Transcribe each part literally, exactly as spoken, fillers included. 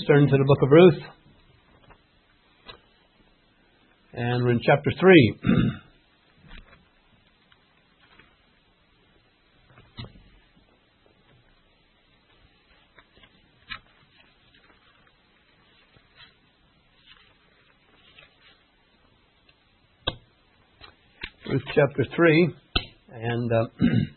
Let's turn to the book of Ruth. And we're in chapter three. Ruth chapter three. And uh,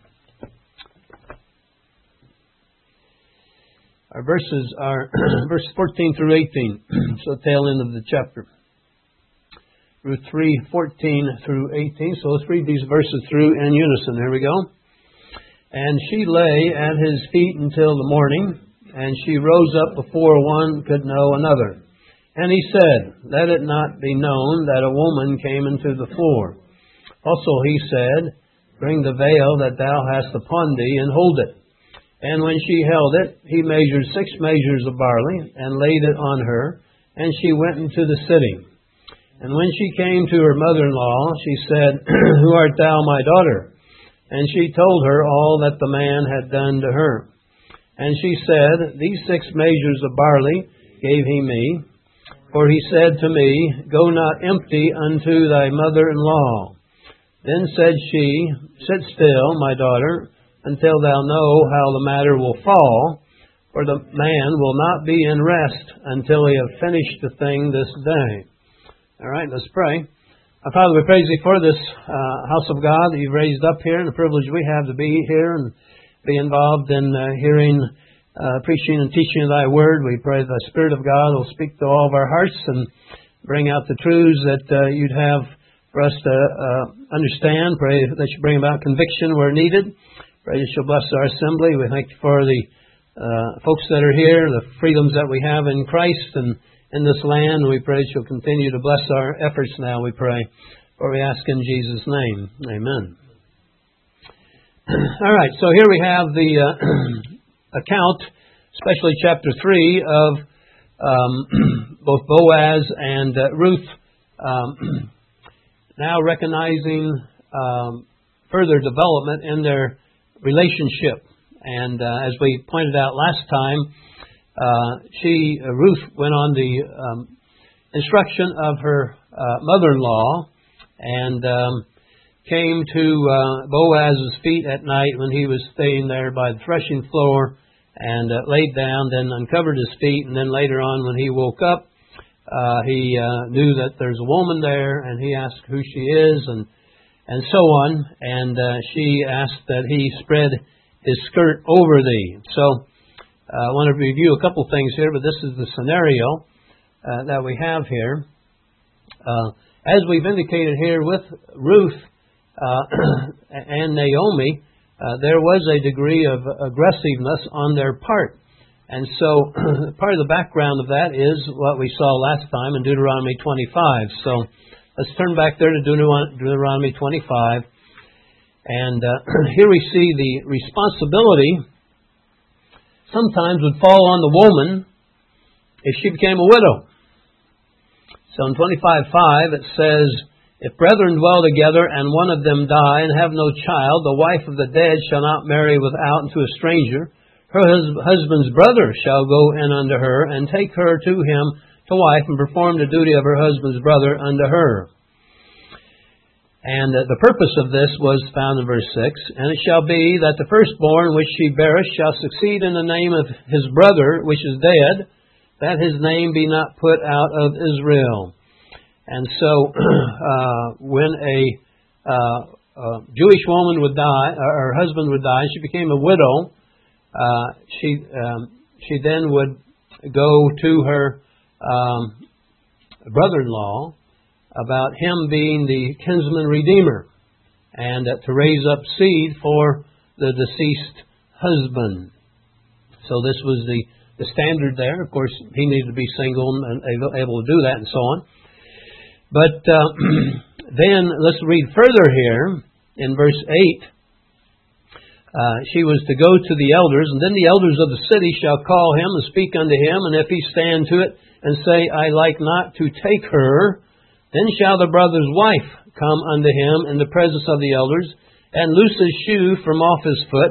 our verses are verses fourteen through eighteen. So the tail end of the chapter. Ruth three, fourteen through eighteen. So let's read these verses through in unison. There we go. And she lay at his feet until the morning, and she rose up before one could know another. And he said, Let it not be known that a woman came into the floor. Also he said, Bring the veil that thou hast upon thee, and hold it. And when she held it, he measured six measures of barley, and laid it on her, and she went into the city. And when she came to her mother-in-law, she said, Who art thou, my daughter? And she told her all that the man had done to her. And she said, These six measures of barley gave he me. For he said to me, Go not empty unto thy mother-in-law. Then said she, Sit still, my daughter, until thou know how the matter will fall, for the man will not be in rest until he have finished the thing this day. All right, let's pray. Our Father, we praise Thee for this uh, house of God that You've raised up here, and the privilege we have to be here and be involved in uh, hearing, uh, preaching and teaching of Thy Word. We pray the Spirit of God will speak to all of our hearts and bring out the truths that uh, You'd have for us to uh, understand. Pray that You bring about conviction where needed. Pray that You'll bless our assembly. We thank You for the uh, folks that are here, the freedoms that we have in Christ and in this land. We pray that You'll continue to bless our efforts now, we pray. For we ask in Jesus' name. Amen. All right, so here we have the uh, account, especially chapter three, of um, both Boaz and uh, Ruth um, now recognizing um, further development in their relationship. And uh, as we pointed out last time, uh, she, uh, Ruth, went on the um, instruction of her uh, mother-in-law and um, came to uh, Boaz's feet at night when he was staying there by the threshing floor and uh, laid down, then uncovered his feet, and then later on when he woke up, Uh, he uh, knew that there's a woman there, and he asked who she is, and and so on. And uh, she asked that he spread his skirt over thee. So uh, I want to review a couple things here, but this is the scenario uh, that we have here. Uh, as we've indicated here with Ruth uh, and Naomi, uh, there was a degree of aggressiveness on their part. And so part of the background of that is what we saw last time in Deuteronomy twenty-five. So let's turn back there to Deuteronomy twenty-five. And uh, here we see the responsibility sometimes would fall on the woman if she became a widow. So in twenty-five five it says, If brethren dwell together and one of them die and have no child, the wife of the dead shall not marry without unto a stranger. Her husband's brother shall go in unto her, and take her to him to wife, and perform the duty of her husband's brother unto her. And the purpose of this was found in verse six. And it shall be that the firstborn which she beareth shall succeed in the name of his brother which is dead, that his name be not put out of Israel. And so uh, when a, uh, a Jewish woman would die, or her husband would die, she became a widow. Uh, she um, she then would go to her um, brother-in-law about him being the kinsman redeemer and uh, to raise up seed for the deceased husband. So this was the, the standard there. Of course, he needed to be single and able, able to do that and so on. But uh, then let's read further here in verse eight. Uh, she was to go to the elders, and then the elders of the city shall call him and speak unto him, and if he stand to it and say, I like not to take her, then shall the brother's wife come unto him in the presence of the elders, and loose his shoe from off his foot,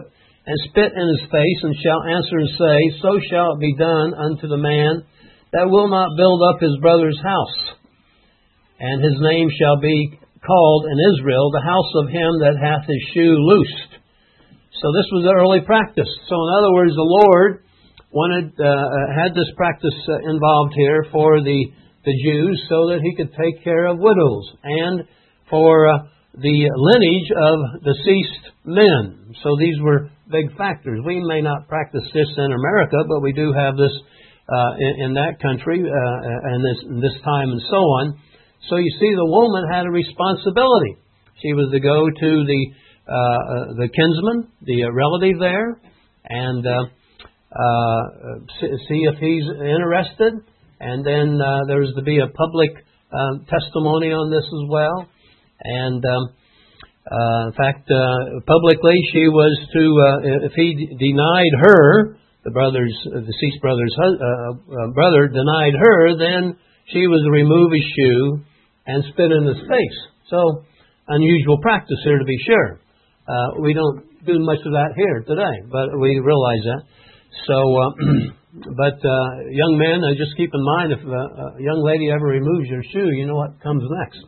and spit in his face, and shall answer and say, So shall it be done unto the man that will not build up his brother's house. And his name shall be called in Israel the house of him that hath his shoe loosed. So this was the early practice. So in other words, the Lord wanted uh, had this practice uh, involved here for the, the Jews so that He could take care of widows and for uh, the lineage of deceased men. So these were big factors. We may not practice this in America, but we do have this uh, in, in that country uh, and this, this time and so on. So you see, the woman had a responsibility. She was to go to the uh, the kinsman, the relative there, and uh, uh, see if he's interested. And then uh, there was to be a public uh, testimony on this as well. And um, uh, in fact, uh, publicly, she was to, uh, if he d- denied her, the brother's, uh, deceased brother's uh, uh, brother denied her, then she was to remove his shoe and spit in his face. So, unusual practice here, to be sure. Uh, we don't do much of that here today, but we realize that. So, uh, but uh, young men, uh, just keep in mind, if uh, a young lady ever removes your shoe, you know what comes next.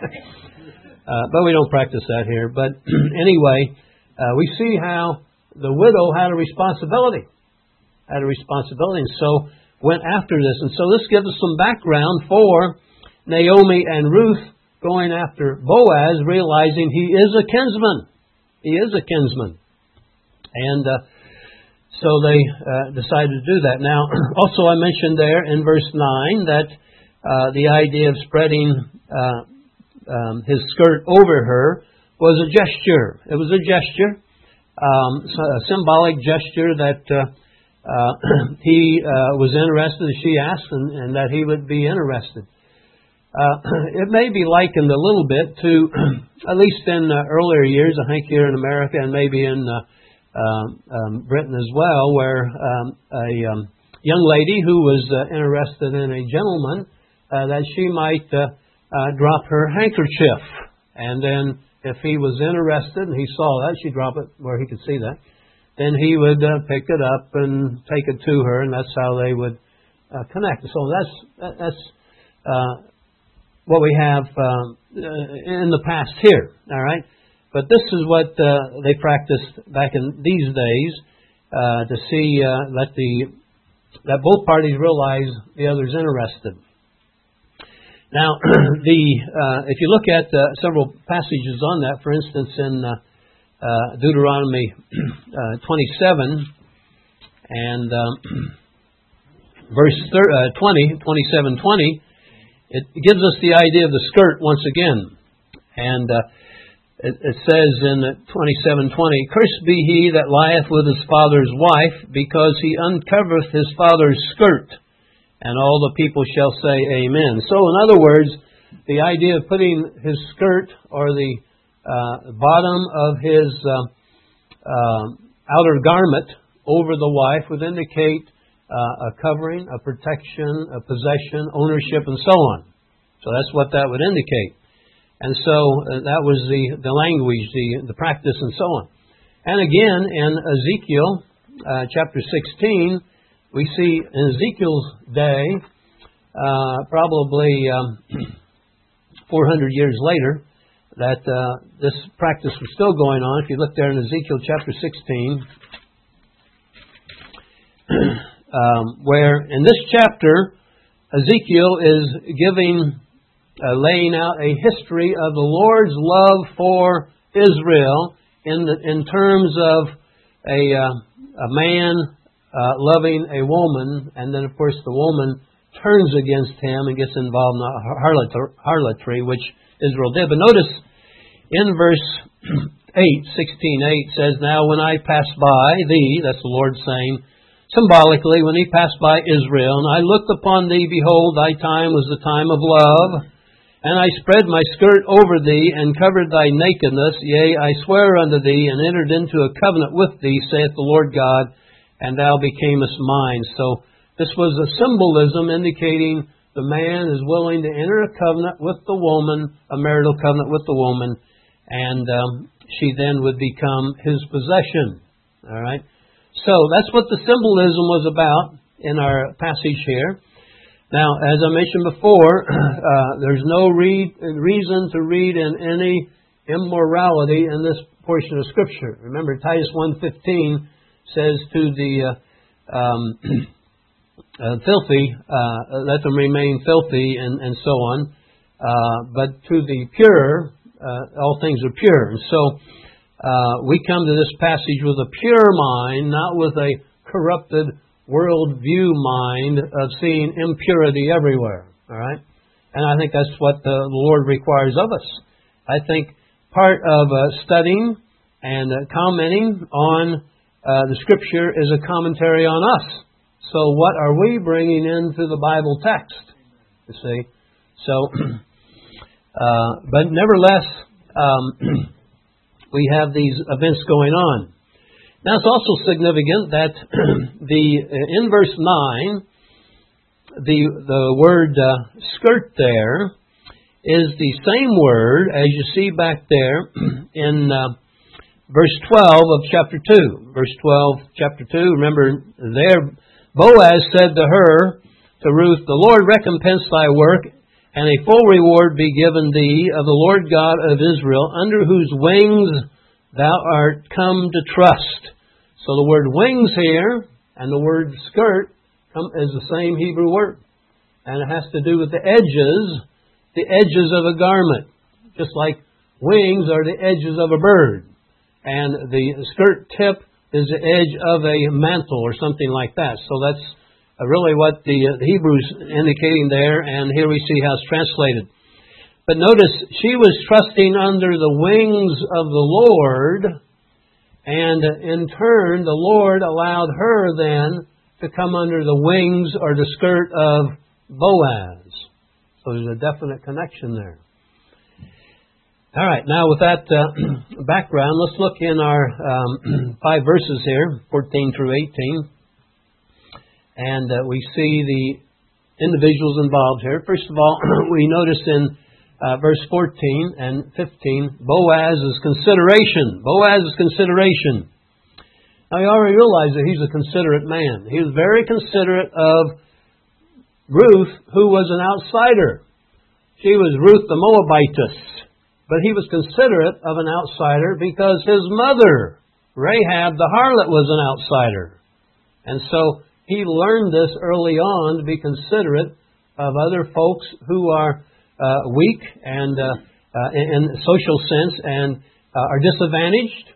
uh, but we don't practice that here. But anyway, uh, we see how the widow had a responsibility, had a responsibility, and so went after this. And so this gives us some background for Naomi and Ruth going after Boaz, realizing he is a kinsman. He is a kinsman. And uh, so they uh, decided to do that. Now, also I mentioned there in verse nine that uh, the idea of spreading uh, um, his skirt over her was a gesture. It was a gesture, um, a symbolic gesture that uh, uh, he uh, was interested, as she asked, and, and that he would be interested. Uh, it may be likened a little bit to, at least in uh, earlier years, I think here in America and maybe in uh, uh, um, Britain as well, where um, a um, young lady who was uh, interested in a gentleman, uh, that she might uh, uh, drop her handkerchief. And then if he was interested and he saw that, she'd drop it where he could see that. Then he would uh, pick it up and take it to her, and that's how they would uh, connect. So that's, that, that's uh, what we have um, in the past here, all right? But this is what uh, they practiced back in these days uh, to see uh, that the that both parties realize the other's interested. Now, the uh, if you look at uh, several passages on that, for instance, in uh, uh, Deuteronomy uh, twenty-seven and um, verse thir- uh, twenty, twenty-seven twenty, it gives us the idea of the skirt once again. And uh, it, it says in twenty-seven twenty, Cursed be he that lieth with his father's wife, because he uncovereth his father's skirt. And all the people shall say, Amen. So, in other words, the idea of putting his skirt or the uh, bottom of his uh, uh, outer garment over the wife would indicate Uh, a covering, a protection, a possession, ownership, and so on. So that's what that would indicate. And so uh, that was the, the language, the, the practice, and so on. And again, in Ezekiel uh, chapter sixteen, we see in Ezekiel's day, uh, probably um, four hundred years later, that uh, this practice was still going on. If you look there in Ezekiel chapter sixteen, Um, where in this chapter, Ezekiel is giving, uh, laying out a history of the Lord's love for Israel in the, in terms of a uh, a man uh, loving a woman, and then of course the woman turns against him and gets involved in harlot- harlotry, which Israel did. But notice in verse eight, sixteen eight says, Now when I pass by thee, that's the Lord saying, symbolically, when he passed by Israel, and I looked upon thee, behold, thy time was the time of love, and I spread my skirt over thee, and covered thy nakedness, yea, I swear unto thee, and entered into a covenant with thee, saith the Lord God, and thou becamest mine. So this was a symbolism indicating the man is willing to enter a covenant with the woman, a marital covenant with the woman, and um, she then would become his possession. All right. So that's what the symbolism was about in our passage here. Now, as I mentioned before, uh, there's no re- reason to read in any immorality in this portion of Scripture. Remember, Titus one fifteen says to the uh, um, uh, filthy, uh, let them remain filthy, and, and so on. Uh, but to the pure, uh, all things are pure. And so uh, we come to this passage with a pure mind, not with a corrupted worldview mind of seeing impurity everywhere. All right? And I think that's what the Lord requires of us. I think part of uh, studying and uh, commenting on uh, the Scripture is a commentary on us. So what are we bringing into the Bible text? You see? So, uh, but nevertheless, um, we have these events going on. Now it's also significant that the in verse nine, the the word uh, skirt there is the same word as you see back there in uh, verse twelve of chapter two. Verse twelve, chapter two. Remember there, Boaz said to her, to Ruth, "The Lord recompense thy work, and a full reward be given thee of the Lord God of Israel, under whose wings thou art come to trust." So the word wings here and the word skirt come, is the same Hebrew word. And it has to do with the edges, the edges of a garment. Just like wings are the edges of a bird. And the skirt tip is the edge of a mantle or something like that. So that's really what the, uh, the Hebrew's indicating there, and here we see how it's translated. But notice, she was trusting under the wings of the Lord, and in turn, the Lord allowed her then to come under the wings or the skirt of Boaz. So there's a definite connection there. All right, now with that uh, background, let's look in our um, five verses here, fourteen through eighteen. And uh, we see the individuals involved here. First of all, we notice in uh, verse fourteen and fifteen, Boaz's consideration. Boaz's consideration. Now, you already realize that he's a considerate man. He was very considerate of Ruth, who was an outsider. She was Ruth the Moabitess. But he was considerate of an outsider because his mother, Rahab the harlot, was an outsider. And so he learned this early on, to be considerate of other folks who are uh, weak and uh, uh, in social sense and uh, are disadvantaged,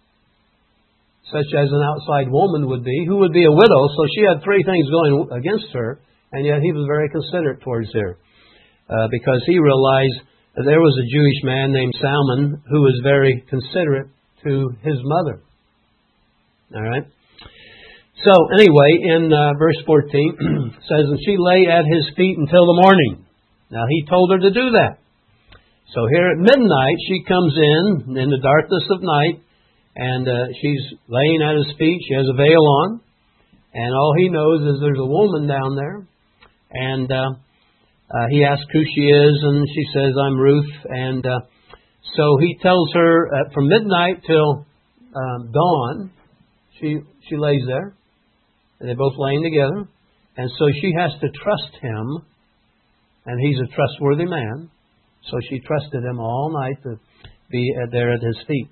such as an outside woman would be, who would be a widow. So she had three things going against her, and yet he was very considerate towards her uh, because he realized that there was a Jewish man named Salmon who was very considerate to his mother. All right. So anyway, in uh, verse fourteen, it says, "And she lay at his feet until the morning." Now he told her to do that. So here at midnight, she comes in, in the darkness of night, and uh, she's laying at his feet. She has a veil on, and all he knows is there's a woman down there. And uh, uh, he asks who she is, and she says, "I'm Ruth." And uh, so he tells her uh, from midnight till um, dawn, she she lays there. And they're both laying together. And so she has to trust him. And he's a trustworthy man. So she trusted him all night to be there at his feet.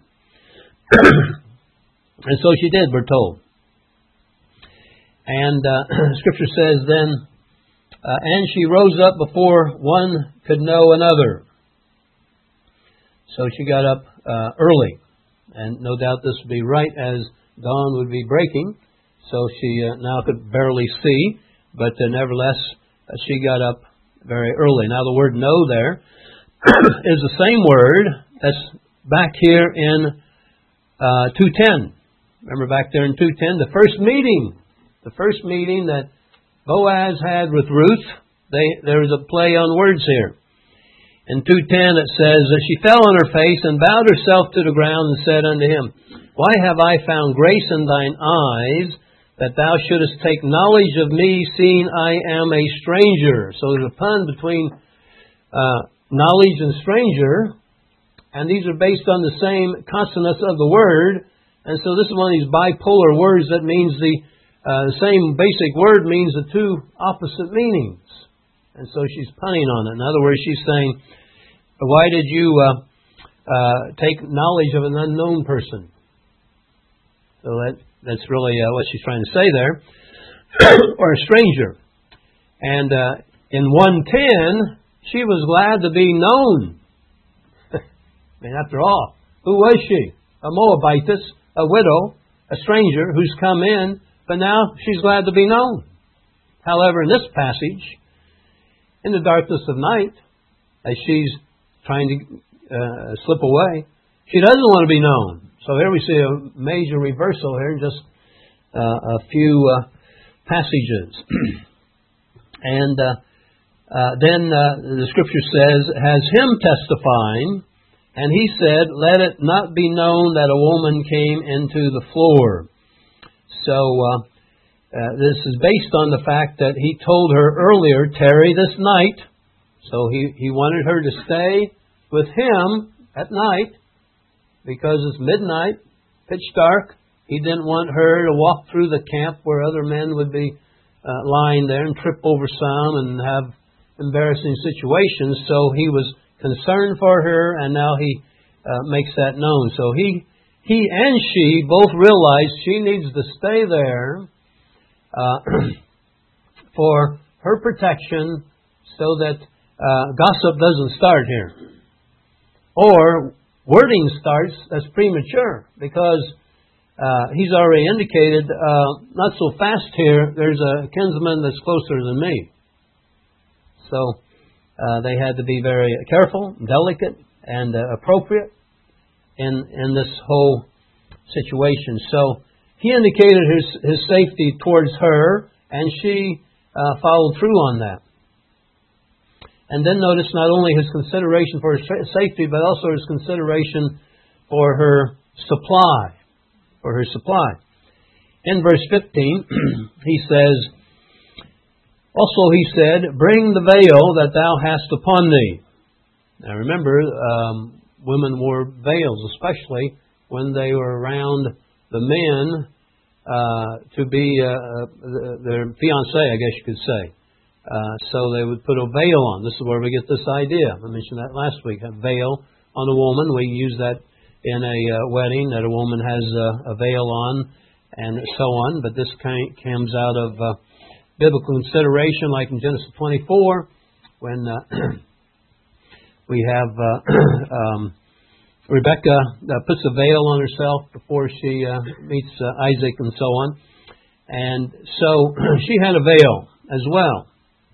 And so she did, we're told. And uh, Scripture says then, uh, "And she rose up before one could know another." So she got up uh, early. And no doubt this would be right as dawn would be breaking. So she uh, now could barely see, but uh, nevertheless, uh, she got up very early. Now the word "know" there is the same word that's back here in uh, two ten. Remember back there in two ten, the first meeting, the first meeting that Boaz had with Ruth. They, there was a play on words here. In two ten it says that she fell on her face and bowed herself to the ground and said unto him, "Why have I found grace in thine eyes, that thou shouldest take knowledge of me, seeing I am a stranger?" So there's a pun between uh, knowledge and stranger, and these are based on the same consonants of the word, And so this is one of these bipolar words that means the, uh, the same basic word means the two opposite meanings. And so she's punning on it. In other words, she's saying, why did you uh, uh, take knowledge of an unknown person? So that that's really uh, what she's trying to say there. Or a stranger. And uh, in one ten, she was glad to be known. I mean, after all, who was she? A Moabitess, a widow, a stranger who's come in, but now she's glad to be known. However, in this passage, in the darkness of night, as she's trying to uh, slip away, she doesn't want to be known. So here we see a major reversal here in just uh, a few uh, passages. And uh, uh, then uh, the Scripture says, has him testifying, and he said, let it not be known that a woman came into the floor. So uh, uh, this is based on the fact that he told her earlier, tarry this night. So he, he wanted her to stay with him at night because it's midnight, pitch dark. He didn't want her to walk through the camp where other men would be uh, lying there and trip over some and have embarrassing situations. So he was concerned for her, and now he uh, makes that known. So he he and she both realize she needs to stay there uh, for her protection so that uh, gossip doesn't start here. Or wording starts that's premature because uh, he's already indicated, uh, not so fast here, there's a kinsman that's closer than me. So uh, they had to be very careful, delicate, and uh, appropriate in in this whole situation. So he indicated his, his safety towards her, and she uh, followed through on that. And then notice not only his consideration for her safety, but also his consideration for her supply. For her supply. In verse fifteen, he says, also he said, bring the veil that thou hast upon thee. Now remember, um, women wore veils, especially when they were around the men uh, to be uh, their fiancé, I guess you could say. Uh, so they would put a veil on. This is where we get this idea. I mentioned that last week. A veil on a woman. We use that in a uh, wedding, that a woman has uh, a veil on and so on. But this kind comes out of uh, biblical consideration, like in Genesis twenty-four, when uh, we have uh, um, Rebecca uh, puts a veil on herself before she uh, meets uh, Isaac and so on. And so she had a veil as well.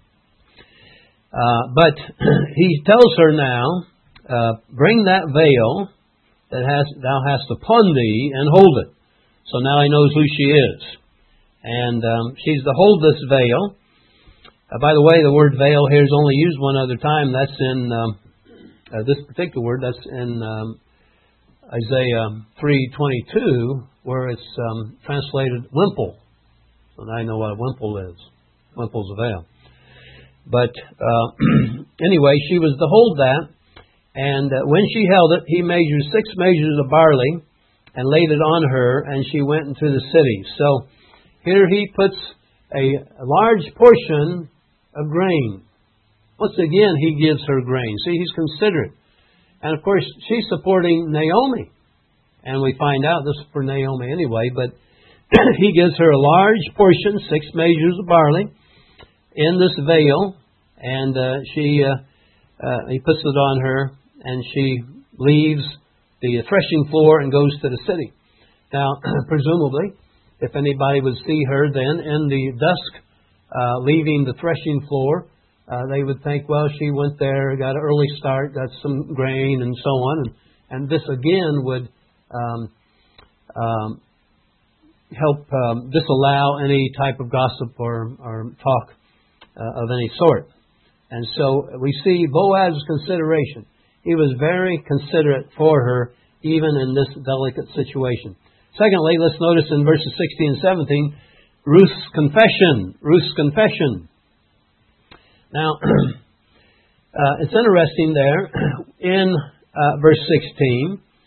Uh, but he tells her now, uh, bring that veil that has, thou hast upon thee and hold it. So now he knows who she is. And um, she's to hold this veil. Uh, by the way, the word veil here is only used one other time. That's in um, uh, this particular word. That's in um, Isaiah three twenty-two, where it's um, translated wimple. So now I know what a wimple is. Wimple's a veil. But uh, anyway, she was to hold that. And uh, when she held it, he measured six measures of barley and laid it on her, and she went into the city. So here he puts a, a large portion of grain. Once again, he gives her grain. See, he's considerate. And of course, she's supporting Naomi. And we find out this is for Naomi anyway, but he gives her a large portion, six measures of barley, in this veil, and uh, she uh, uh, he puts it on her, and she leaves the threshing floor and goes to the city. Now, presumably, if anybody would see her then in the dusk, uh, leaving the threshing floor, uh, they would think, well, she went there, got an early start, got some grain, and so on. And, and this again would um, um, help um, disallow any type of gossip or, or talk uh, of any sort. And so we see Boaz's consideration. He was very considerate for her, even in this delicate situation. Secondly, let's notice in verses sixteen and seventeen, Ruth's confession. Ruth's confession. Now, uh, it's interesting there in uh, verse sixteen.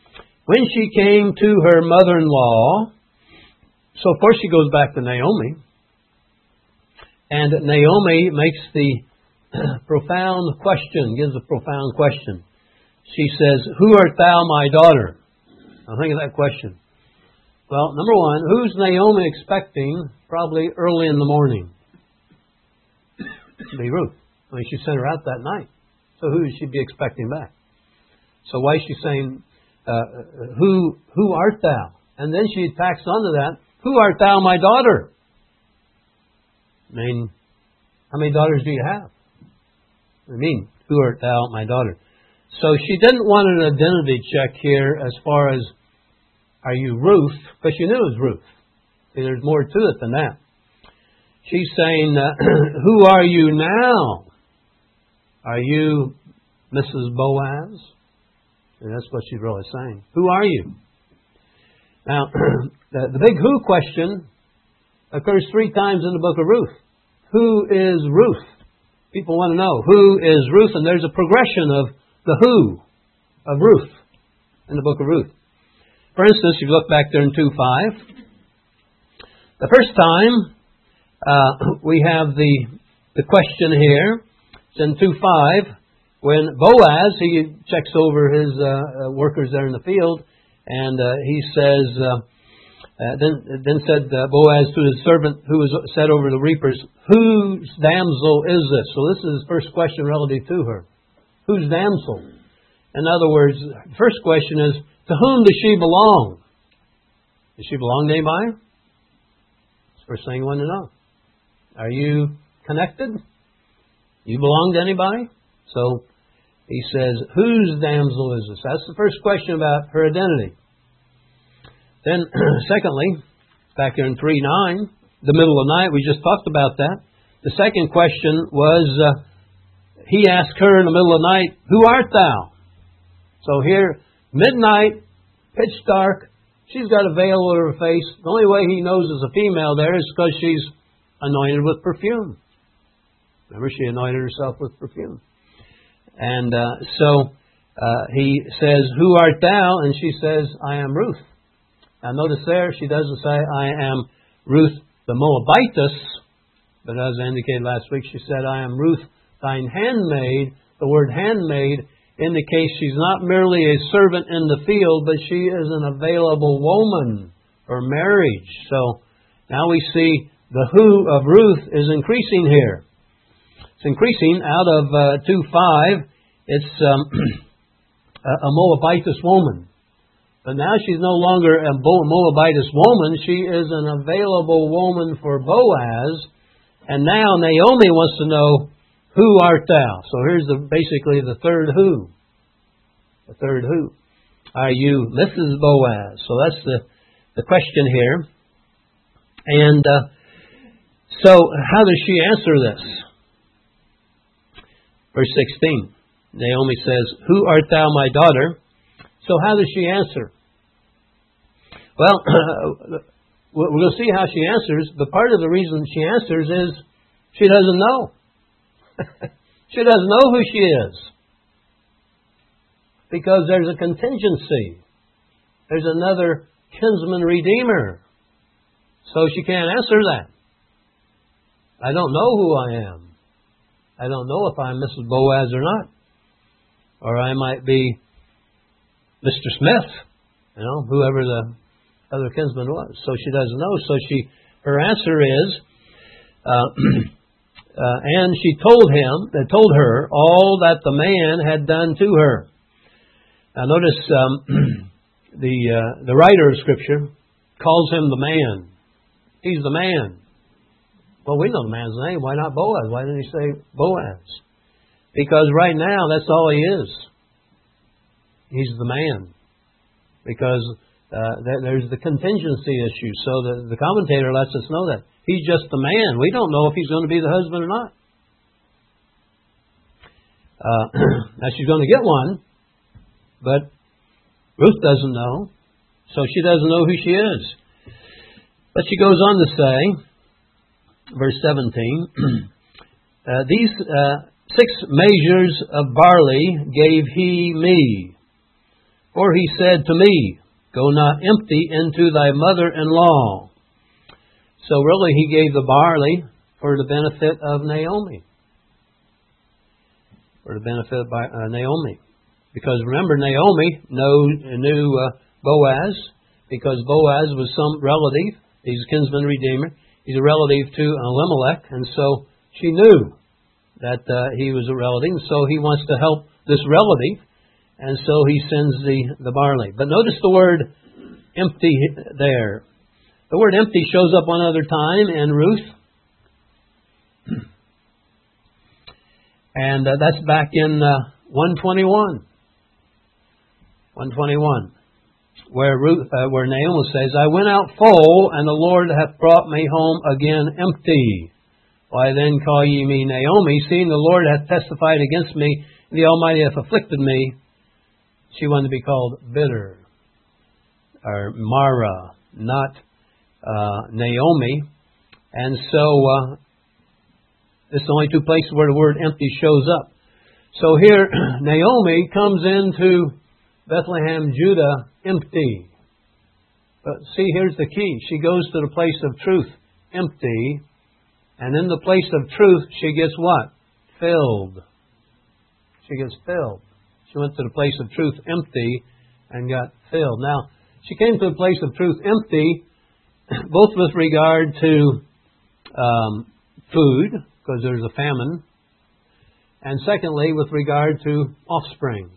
When she came to her mother-in-law, so of course she goes back to Naomi. And Naomi makes the profound question, gives a profound question. She says, "Who art thou, my daughter?" Now think of that question. Well, number one, who's Naomi expecting probably early in the morning? It'd be Ruth. I mean, she sent her out that night. So who should she be expecting back? So why is she saying, uh, who who art thou? And then she tacks onto that, who art thou, my daughter? I mean, how many daughters do you have? I mean, who art thou, my daughter? So she didn't want an identity check here as far as, are you Ruth? Because she knew it was Ruth. See, there's more to it than that. She's saying, uh, who are you now? Are you Missus Boaz? And that's what she's really saying. Who are you? Now, the, the big who question occurs three times in the book of Ruth. Who is Ruth? People want to know, who is Ruth? And there's a progression of the who of Ruth in the book of Ruth. For instance, if you look back there in two five, the first time uh, we have the the question here, it's in two five, when Boaz, he checks over his uh, workers there in the field, and uh, he says, uh, uh, then then said uh, Boaz to his servant who was set over the reapers, whose damsel is this? So this is his first question relative to her. Whose damsel? In other words, the first question is, to whom does she belong? Does she belong to anybody? That's the first thing you want to know. Are you connected? You belong to anybody? So he says, whose damsel is this? That's the first question about her identity. Then, secondly, back here in three nine, the middle of the night, we just talked about that. The second question was, uh, he asked her in the middle of the night, who art thou? So here, midnight, pitch dark, she's got a veil over her face. The only way he knows is a female there is because she's anointed with perfume. Remember, she anointed herself with perfume. And uh, so uh, he says, who art thou? And she says, I am Ruth. Now notice there, she doesn't say, I am Ruth the Moabitess. But as I indicated last week, she said, I am Ruth, thine handmaid. The word handmaid indicates she's not merely a servant in the field, but she is an available woman for marriage. So now we see the who of Ruth is increasing here. It's increasing out of uh, two five. It's um, a Moabitess woman. But now she's no longer a Moabitess woman. She is an available woman for Boaz. And now Naomi wants to know, who art thou? So here's the basically the third who. The third who. Are you Missus Boaz? So that's the, the question here. And uh, so how does she answer this? Verse sixteen. Naomi says, who art thou, my daughter? So how does she answer? Well, we're going to see how she answers, but part of the reason she answers is she doesn't know. She doesn't know who she is. Because there's a contingency. There's another kinsman redeemer. So she can't answer that. I don't know who I am. I don't know if I'm Missus Boaz or not. Or I might be Mister Smith. You know, whoever the other kinsman was. So she doesn't know. So she, her answer is, uh, Uh, and she told him, uh, told her all that the man had done to her. Now notice um, the uh, the writer of Scripture calls him the man. He's the man. Well, we know the man's name. Why not Boaz? Why didn't he say Boaz? Because right now that's all he is. He's the man. Because uh, there's the contingency issue. So the, the commentator lets us know that. He's just the man. We don't know if he's going to be the husband or not. Uh, now she's going to get one, but Ruth doesn't know, so she doesn't know who she is. But she goes on to say, verse seventeen, uh, these uh, six measures of barley gave he me. For he said to me, Go not empty into thy mother-in-law. So really he gave the barley for the benefit of Naomi. For the benefit of uh, Naomi. Because remember, Naomi knew, knew uh, Boaz, because Boaz was some relative. He's a kinsman redeemer. He's a relative to Elimelech, and so she knew that uh, he was a relative, and so he wants to help this relative, and so he sends the, the barley. But notice the word empty there. The word empty shows up one other time in Ruth. And uh, that's back in uh, one twenty-one. one twenty-one. Where Ruth, uh, where Naomi says, I went out full, and the Lord hath brought me home again empty. Why then call ye me Naomi, seeing the Lord hath testified against me, and the Almighty hath afflicted me? She wanted to be called bitter, or Mara, not uh, Naomi. And so, uh, this is the only two places where the word empty shows up. So here, Naomi comes into Bethlehem, Judah, empty. But see, here's the key. She goes to the place of truth, empty. And in the place of truth, she gets what? Filled. She gets filled. She went to the place of truth empty and got filled. Now, she came to the place of truth empty, both with regard to um, food, because there's a famine, and secondly, with regard to offspring.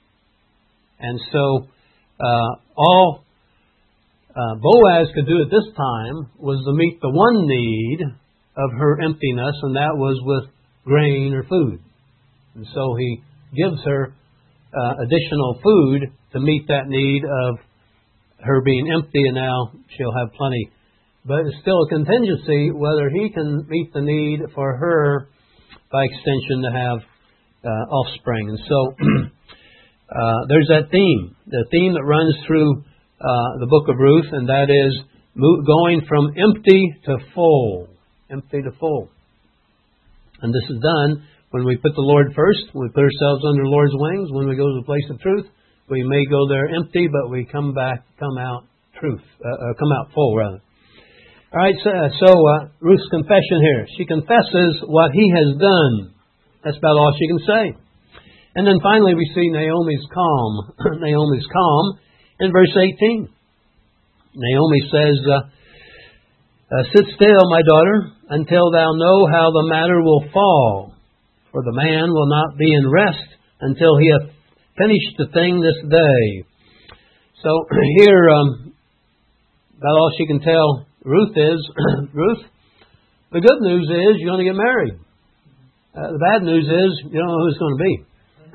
And so, uh, all uh, Boaz could do at this time was to meet the one need of her emptiness, and that was with grain or food. And so he gives her uh, additional food to meet that need of her being empty, and now she'll have plenty. But it's still a contingency whether he can meet the need for her, by extension, to have uh, offspring. And so uh, there's that theme, the theme that runs through uh, the book of Ruth, and that is going from empty to full. Empty to full. And this is done when we put the Lord first, we put ourselves under the Lord's wings. When we go to the place of truth, we may go there empty, but we come back, come out truth, uh, uh, come out full, rather. All right, so, so uh, Ruth's confession here. She confesses what he has done. That's about all she can say. And then finally we see Naomi's calm. Naomi's calm in verse eighteen. Naomi says, uh, uh, Sit still, my daughter, until thou know how the matter will fall. For the man will not be in rest until he hath finished the thing this day. So here, um, about all she can tell Ruth is, Ruth, the good news is you're going to get married. Uh, the bad news is you don't know who it's going to be.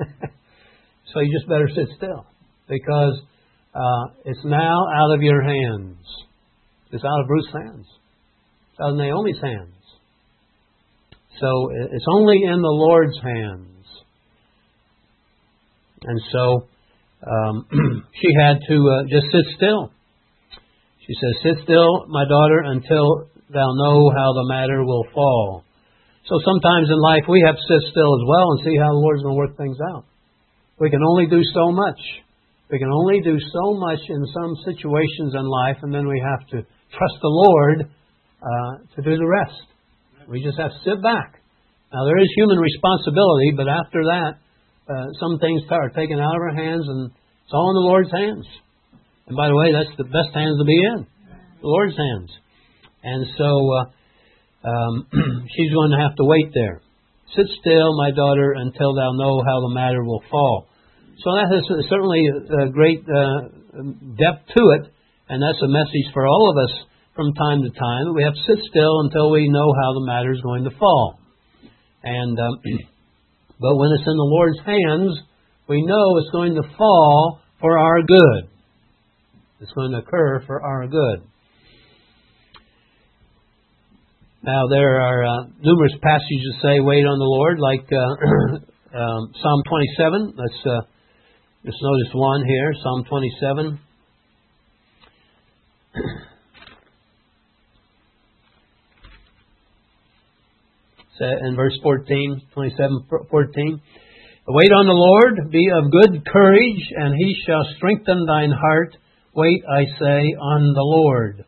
So you just better sit still, because uh, it's now out of your hands. It's out of Ruth's hands. It's out of Naomi's hands. So it's only in the Lord's hands. And so um, she had to uh, just sit still. She says, Sit still, my daughter, until thou know how the matter will fall. So sometimes in life we have to sit still as well and see how the Lord's going to work things out. We can only do so much. We can only do so much in some situations in life, and then we have to trust the Lord uh, to do the rest. We just have to sit back. Now, there is human responsibility, but after that, uh, some things are taken out of our hands, and it's all in the Lord's hands. And by the way, that's the best hands to be in, the Lord's hands. And so uh, um, she's going to have to wait there. Sit still, my daughter, until thou know how the matter will fall. So that has certainly a great uh, depth to it, and that's a message for all of us from time to time. We have to sit still until we know how the matter is going to fall. And um, but when it's in the Lord's hands, we know it's going to fall for our good. It's going to occur for our good. Now, there are uh, numerous passages that say, wait on the Lord, like uh, um, Psalm twenty-seven. Let's uh, just notice one here, Psalm twenty-seven. In verse fourteen, twenty-seven, fourteen. Wait on the Lord, be of good courage, and He shall strengthen thine heart. Wait, I say, on the Lord.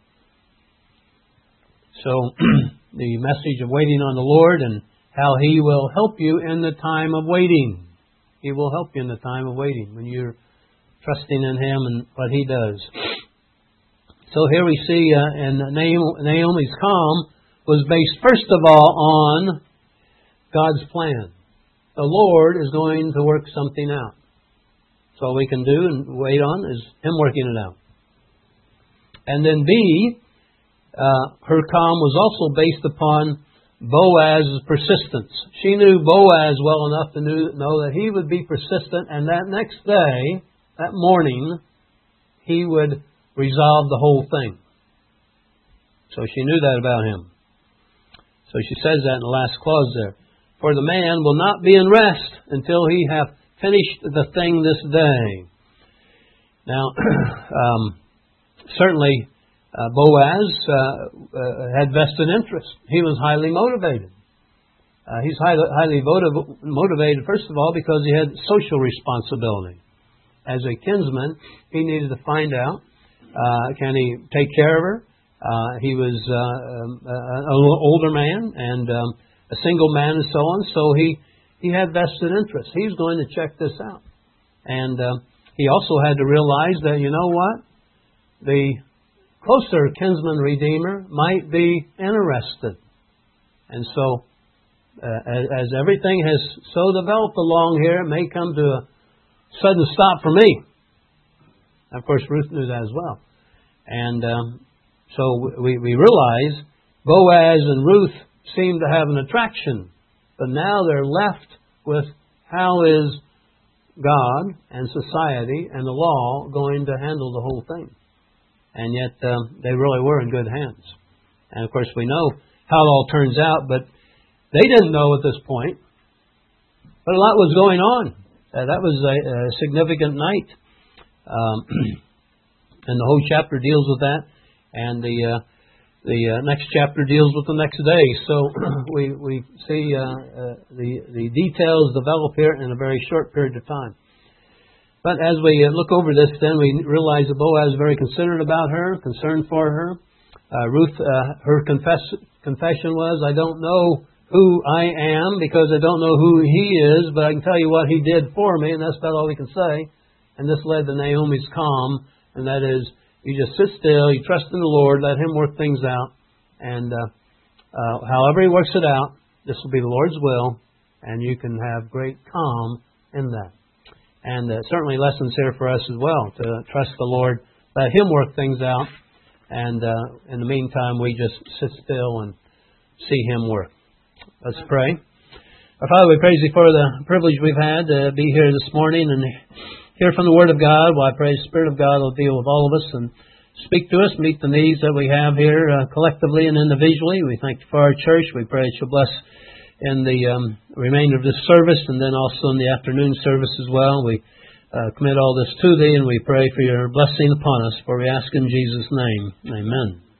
So, the message of waiting on the Lord and how He will help you in the time of waiting. He will help you in the time of waiting when you're trusting in Him and what He does. So here we see uh, in Naomi's calm was based first of all on God's plan. The Lord is going to work something out. So all we can do and wait on is Him working it out. And then B, uh, her calm was also based upon Boaz's persistence. She knew Boaz well enough to knew, know that he would be persistent, and that next day, that morning, he would resolve the whole thing. So she knew that about him. So she says that in the last clause there. For the man will not be in rest until he hath finished the thing this day. Now, um, certainly uh, Boaz uh, uh, had vested interest. He was highly motivated. Uh, he's highly, highly motiv- motivated, first of all, because he had social responsibility. As a kinsman, he needed to find out, uh, can he take care of her? Uh, he was uh, um, an older man and um, a single man and so on, so he, he had vested interest. He was going to check this out. And uh, he also had to realize that, you know what? The closer kinsman redeemer might be interested. And so, uh, as, as everything has so developed along here, it may come to a sudden stop for me. Of course, Ruth knew that as well. And um, so we, we realize Boaz and Ruth seem to have an attraction. But now they're left with how is God and society and the law going to handle the whole thing. And yet um, they really were in good hands. And of course we know how it all turns out, but they didn't know at this point. But a lot was going on. Uh, that was a, a significant night. Um, and the whole chapter deals with that. And the uh, the uh, next chapter deals with the next day. So we we see uh, uh, the, the details develop here in a very short period of time. But as we look over this, then we realize that Boaz is very considerate about her, concerned for her. Uh, Ruth, uh, her confess, confession was, I don't know who I am because I don't know who he is, but I can tell you what he did for me, and that's about all we can say. And this led to Naomi's calm, and that is, you just sit still, you trust in the Lord, let Him work things out, and uh, uh, however He works it out, this will be the Lord's will, and you can have great calm in that. And uh, certainly lessons here for us as well, to trust the Lord, let Him work things out, and uh, in the meantime, we just sit still and see Him work. Let's pray. Our Father, we praise Thee for the privilege we've had to be here this morning and hear from the Word of God. Well, I pray the Spirit of God will deal with all of us and speak to us, meet the needs that we have here uh, collectively and individually. We thank You for our church. We pray that You'll bless in the um, remainder of this service and then also in the afternoon service as well. We uh, commit all this to Thee and we pray for Your blessing upon us, for we ask in Jesus' name. Amen.